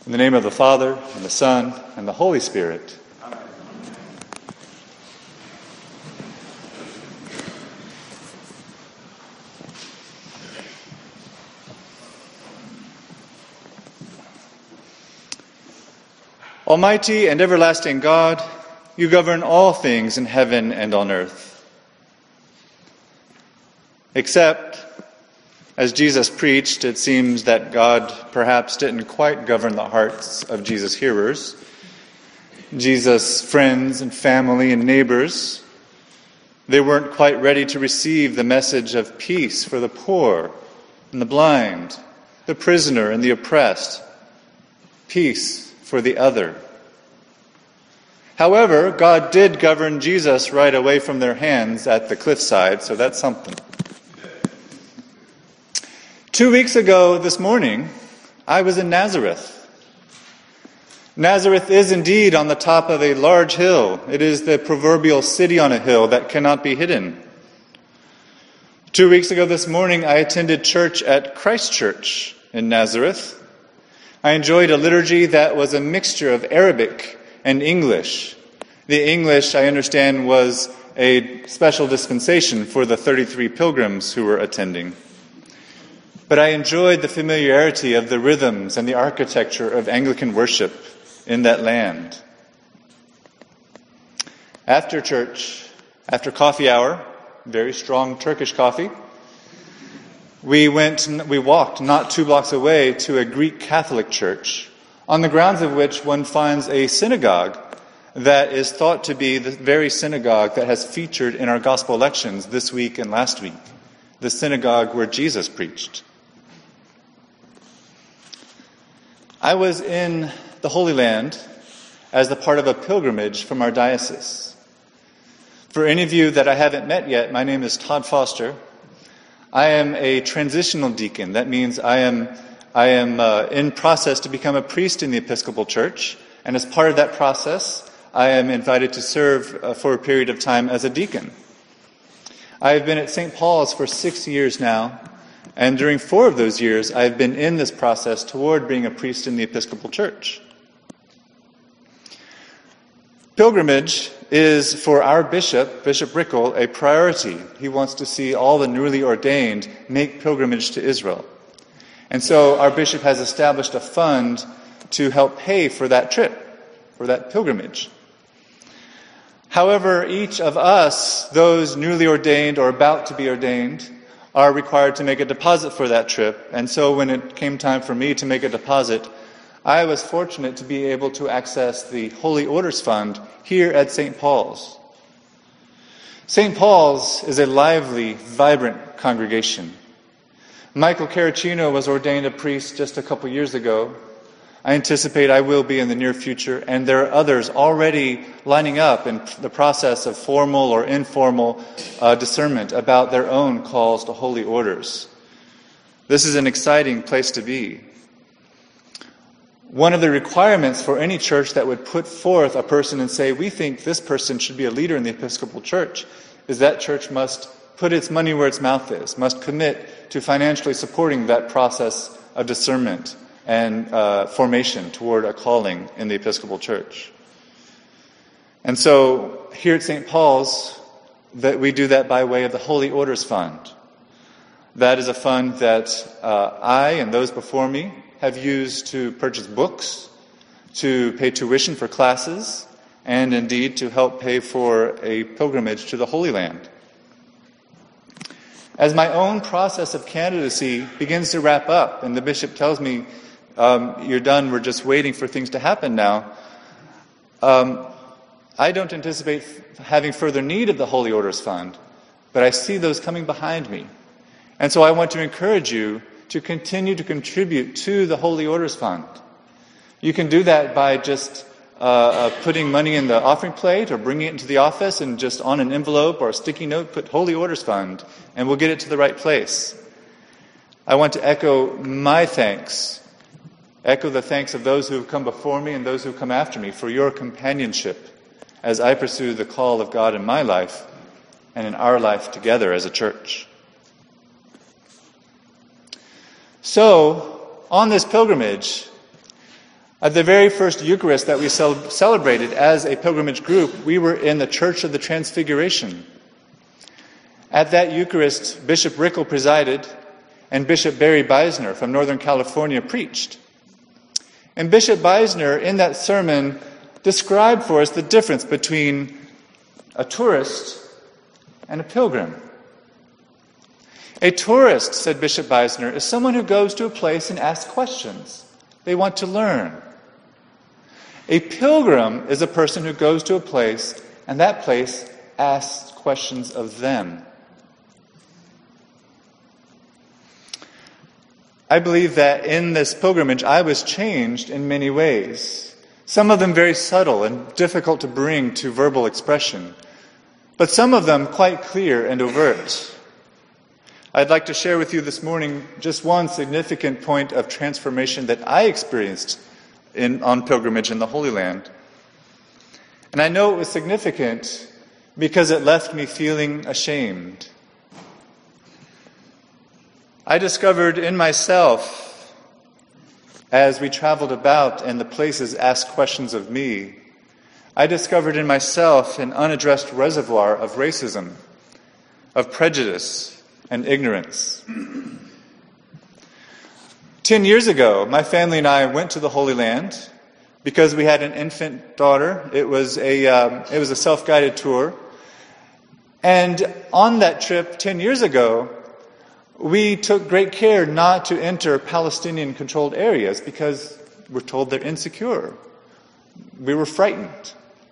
In the name of the Father, and the Son, and the Holy Spirit. Amen. Almighty and everlasting God, you govern all things in heaven and on earth. Except, as Jesus preached, it seems that God perhaps didn't quite govern the hearts of Jesus' hearers. Jesus' friends and family and neighbors, they weren't quite ready to receive the message of peace for the poor and the blind, the prisoner and the oppressed, peace for the other. However, God did govern Jesus right away from their hands at the cliffside, so that's something. 2 weeks ago this morning, I was in Nazareth. Nazareth is indeed on the top of a large hill. It is the proverbial city on a hill that cannot be hidden. 2 weeks ago this morning, I attended church at Christ Church in Nazareth. I enjoyed a liturgy that was a mixture of Arabic and English. The English, I understand, was a special dispensation for the 33 pilgrims who were attending. But I enjoyed the familiarity of the rhythms and the architecture of Anglican worship in that land. After church, after coffee hour, very strong Turkish coffee, we walked not 2 blocks away to a Greek Catholic church, on the grounds of which one finds a synagogue that is thought to be the very synagogue that has featured in our gospel lections this week and last week, the synagogue where Jesus preached. I was in the Holy Land as a part of a pilgrimage from our diocese. For any of you that I haven't met yet, my name is Todd Foster. I am a transitional deacon. That means I am in process to become a priest in the Episcopal Church, and as part of that process, I am invited to serve for a period of time as a deacon. I have been at St. Paul's for 6 years now, and during 4 of those years, I have been in this process toward being a priest in the Episcopal Church. Pilgrimage is, for our bishop, Bishop Rickel, a priority. He wants to see all the newly ordained make pilgrimage to Israel. And so our bishop has established a fund to help pay for that trip, for that pilgrimage. However, each of us, those newly ordained or about to be ordained, are required to make a deposit for that trip. And so when it came time for me to make a deposit, I was fortunate to be able to access the Holy Orders Fund here at St. Paul's. St. Paul's is a lively, vibrant congregation. Michael Caracino was ordained a priest just a couple years ago. I anticipate I will be in the near future, and there are others already lining up in the process of formal or informal discernment about their own calls to holy orders. This is an exciting place to be. One of the requirements for any church that would put forth a person and say, we think this person should be a leader in the Episcopal Church, is that church must put its money where its mouth is, must commit to financially supporting that process of discernment and formation toward a calling in the Episcopal Church. And so here at St. Paul's, that we do that by way of the Holy Orders Fund. That is a fund that I and those before me have used to purchase books, to pay tuition for classes, and indeed to help pay for a pilgrimage to the Holy Land. As my own process of candidacy begins to wrap up, and the bishop tells me, you're done, we're just waiting for things to happen now, I don't anticipate having further need of the Holy Orders Fund, but I see those coming behind me. And so I want to encourage you to continue to contribute to the Holy Orders Fund. You can do that by just putting money in the offering plate or bringing it into the office and just on an envelope or a sticky note, put Holy Orders Fund, and we'll get it to the right place. I want to echo my thanks, echo the thanks of those who have come before me and those who have come after me for your companionship as I pursue the call of God in my life and in our life together as a church. So, on this pilgrimage, At the very first Eucharist that we celebrated as a pilgrimage group, we were in the Church of the Transfiguration. At that Eucharist, Bishop Rickel presided, and Bishop Barry Beisner from Northern California preached. And Bishop Beisner, in that sermon, described for us the difference between a tourist and a pilgrim. A tourist, said Bishop Beisner, is someone who goes to a place and asks questions. They want to learn. A pilgrim is a person who goes to a place, and that place asks questions of them. I believe that in this pilgrimage, I was changed in many ways. Some of them very subtle and difficult to bring to verbal expression, but some of them quite clear and overt. I'd like to share with you this morning just one significant point of transformation that I experienced on pilgrimage in the Holy Land. And I know it was significant because it left me feeling ashamed. I discovered in myself, as we traveled about and the places asked questions of me, I discovered in myself an unaddressed reservoir of racism, of prejudice, and ignorance. 10 years ago, my family and I went to the Holy Land because we had an infant daughter. It was a self-guided tour. And on that trip 10 years ago, we took great care not to enter Palestinian-controlled areas because we're told they're insecure. We were frightened.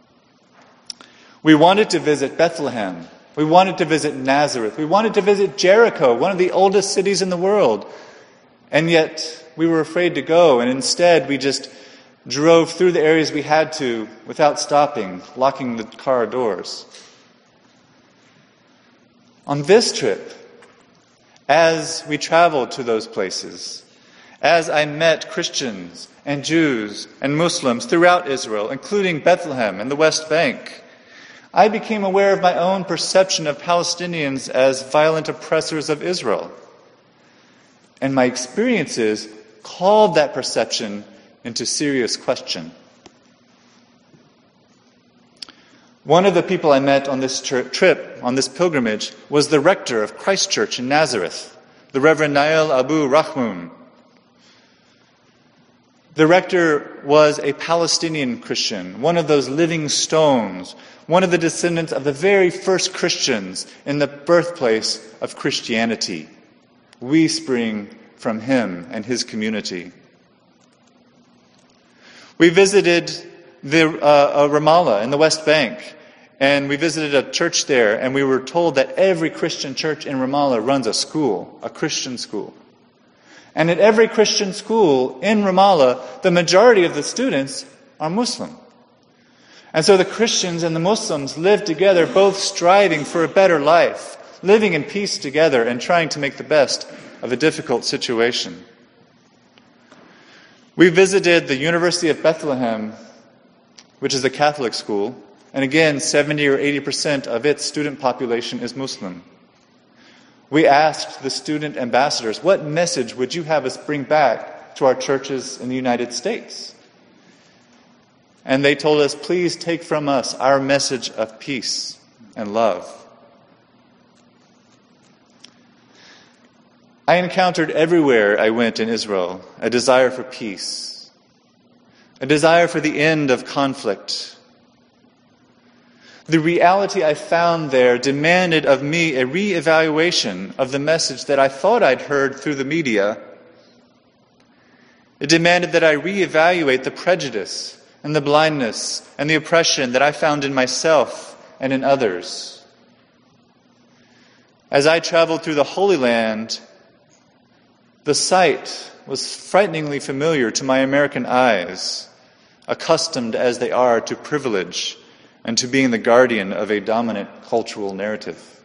We wanted to visit Bethlehem. We wanted to visit Nazareth. We wanted to visit Jericho, one of the oldest cities in the world. And yet, we were afraid to go, and instead we just drove through the areas we had to without stopping, locking the car doors. On this trip, as we traveled to those places, as I met Christians and Jews and Muslims throughout Israel, including Bethlehem and the West Bank, I became aware of my own perception of Palestinians as violent oppressors of Israel. And my experiences called that perception into serious question. One of the people I met on this trip, on this pilgrimage, was the rector of Christ Church in Nazareth, the Reverend Nael Abu Rahmoun. The rector was a Palestinian Christian, one of those living stones, one of the descendants of the very first Christians in the birthplace of Christianity. We spring from him and his community. We visited Ramallah in the West Bank, and we visited a church there, and we were told that every Christian church in Ramallah runs a school, a Christian school. And at every Christian school in Ramallah, the majority of the students are Muslim. And so the Christians and the Muslims live together, both striving for a better life, living in peace together and trying to make the best of a difficult situation. We visited the University of Bethlehem, which is a Catholic school, and again, 70 or 80% of its student population is Muslim. We asked the student ambassadors, what message would you have us bring back to our churches in the United States? And they told us, please take from us our message of peace and love. I encountered everywhere I went in Israel a desire for peace, a desire for the end of conflict. The reality I found there demanded of me a re-evaluation of the message that I thought I'd heard through the media. It demanded that I re-evaluate the prejudice and the blindness and the oppression that I found in myself and in others. As I traveled through the Holy Land, the sight was frighteningly familiar to my American eyes, accustomed as they are to privilege and to being the guardian of a dominant cultural narrative.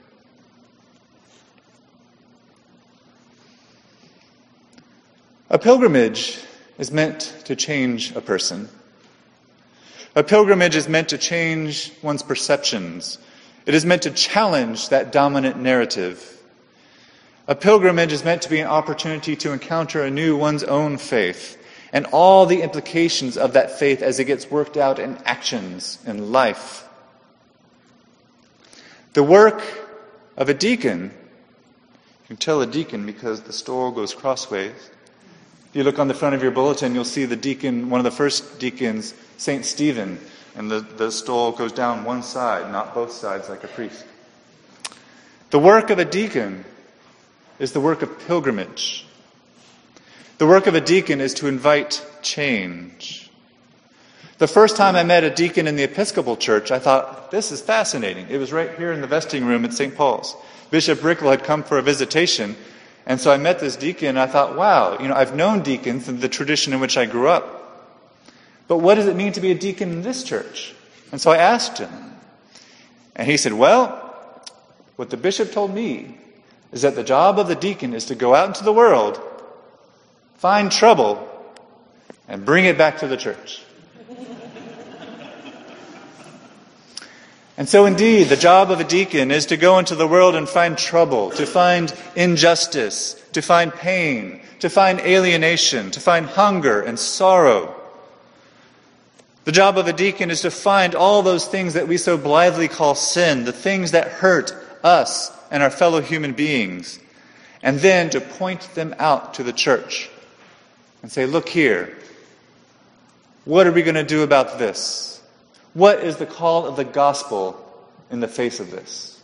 A pilgrimage is meant to change a person. A pilgrimage is meant to change one's perceptions. It is meant to challenge that dominant narrative. A pilgrimage is meant to be an opportunity to encounter anew one's own faith and all the implications of that faith as it gets worked out in actions in life. The work of a deacon, you can tell a deacon because the stole goes crossways. If you look on the front of your bulletin, you'll see the deacon, one of the first deacons, St. Stephen, and the stole goes down one side, not both sides like a priest. The work of a deacon is the work of pilgrimage. The work of a deacon is to invite change. The first time I met a deacon in the Episcopal Church, I thought, this is fascinating. It was right here in the vesting room at St. Paul's. Bishop Brickell had come for a visitation, and so I met this deacon, and I thought, wow, I've known deacons in the tradition in which I grew up. But what does it mean to be a deacon in this church? And so I asked him. And he said, well, what the bishop told me is that the job of the deacon is to go out into the world, find trouble, and bring it back to the church. And so indeed, the job of a deacon is to go into the world and find trouble, to find injustice, to find pain, to find alienation, to find hunger and sorrow. The job of a deacon is to find all those things that we so blithely call sin, the things that hurt us and our fellow human beings, and then to point them out to the church and say, look here, what are we going to do about this? What is the call of the gospel in the face of this?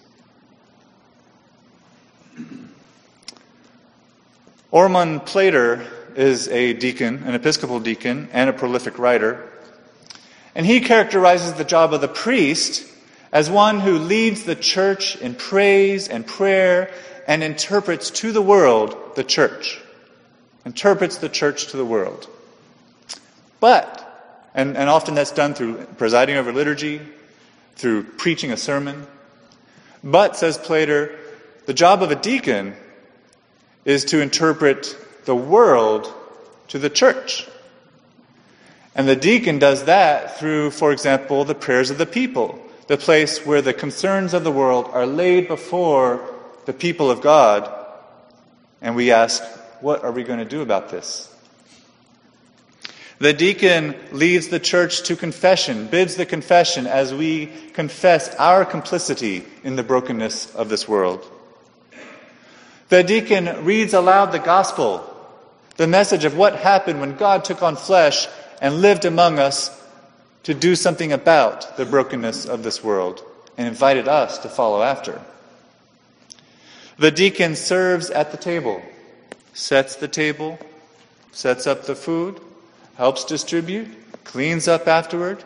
Ormond Plater is a deacon, an Episcopal deacon, and a prolific writer. And he characterizes the job of the priest as one who leads the church in praise and prayer and interprets to the world the church. Interprets the church to the world. But, and often that's done through presiding over liturgy, through preaching a sermon. But, says Plater, the job of a deacon is to interpret the world to the church. And the deacon does that through, for example, the prayers of the people, the place where the concerns of the world are laid before the people of God, and we ask, what are we going to do about this? The deacon leads the church to confession, bids the confession as we confess our complicity in the brokenness of this world. The deacon reads aloud the gospel, the message of what happened when God took on flesh and lived among us to do something about the brokenness of this world, and invited us to follow after. The deacon serves at the table, sets the table, sets up the food, helps distribute, cleans up afterward.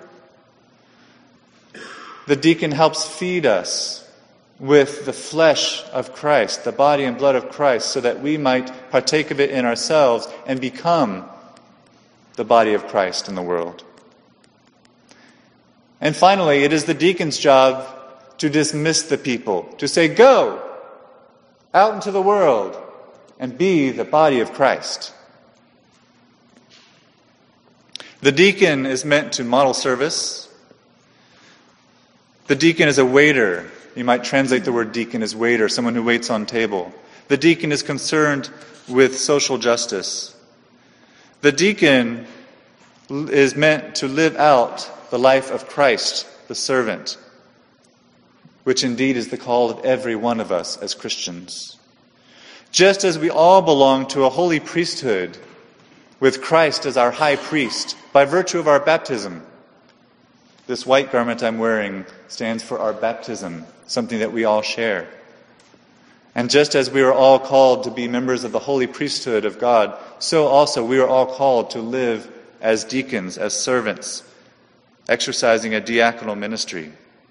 The deacon helps feed us with the flesh of Christ, the body and blood of Christ, so that we might partake of it in ourselves and become the body of Christ in the world. And finally, it is the deacon's job to dismiss the people, to say, go out into the world and be the body of Christ. The deacon is meant to model service. The deacon is a waiter. You might translate the word deacon as waiter, someone who waits on table. The deacon is concerned with social justice. The deacon is meant to live out the life of Christ, the servant, which indeed is the call of every one of us as Christians. Just as we all belong to a holy priesthood, with Christ as our high priest, by virtue of our baptism. This white garment I'm wearing stands for our baptism, something that we all share. And just as we are all called to be members of the holy priesthood of God, so also we are all called to live as deacons, as servants, exercising a diaconal ministry.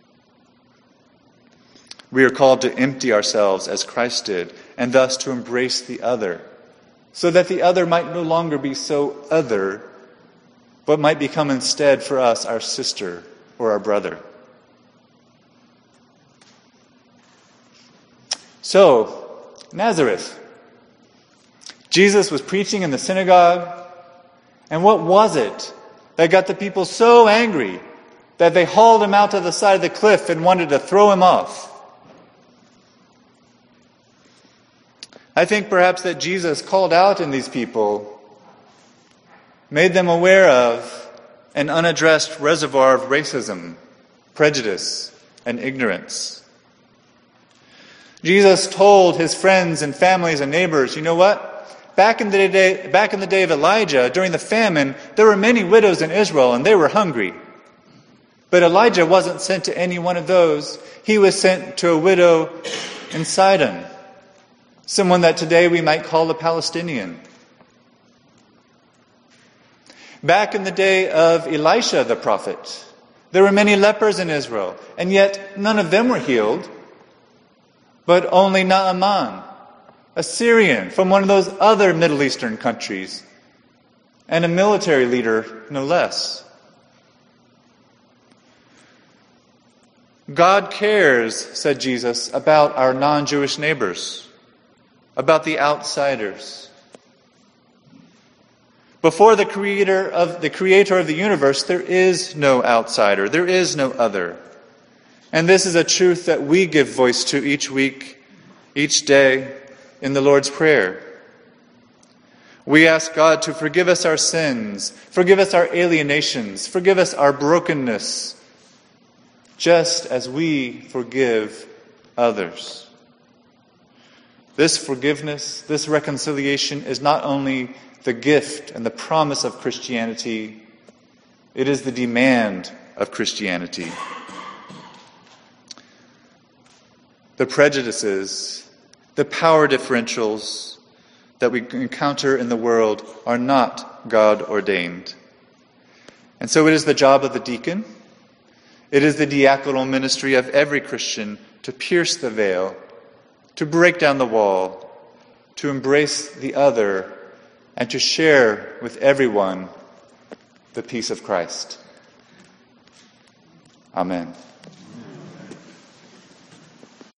We are called to empty ourselves as Christ did, and thus to embrace the other, so that the other might no longer be so other, but might become instead for us our sister or our brother. So, Nazareth. Jesus was preaching in the synagogue, and what was it that got the people so angry that they hauled him out to the side of the cliff and wanted to throw him off? I think perhaps that Jesus called out in these people made them aware of an unaddressed reservoir of racism, prejudice, and ignorance. Jesus told his friends and families and neighbors, you know what? Back in the day of Elijah, during the famine, there were many widows in Israel and they were hungry. But Elijah wasn't sent to any one of those. He was sent to a widow in Sidon, someone that today we might call a Palestinian. Back in the day of Elisha the prophet, there were many lepers in Israel, and yet none of them were healed, but only Naaman, a Syrian from one of those other Middle Eastern countries, and a military leader, no less. God cares, said Jesus, about our non-Jewish neighbors, about the outsiders. Before the creator of the universe, there is no outsider, there is no other. And this is a truth that we give voice to each week, each day, in the Lord's Prayer. We ask God to forgive us our sins, forgive us our alienations, forgive us our brokenness, just as we forgive others. This forgiveness, this reconciliation is not only the gift and the promise of Christianity, it is the demand of Christianity. The prejudices, the power differentials that we encounter in the world are not God-ordained. And so it is the job of the deacon, it is the diaconal ministry of every Christian to pierce the veil, to break down the wall, to embrace the other, and to share with everyone the peace of Christ. Amen.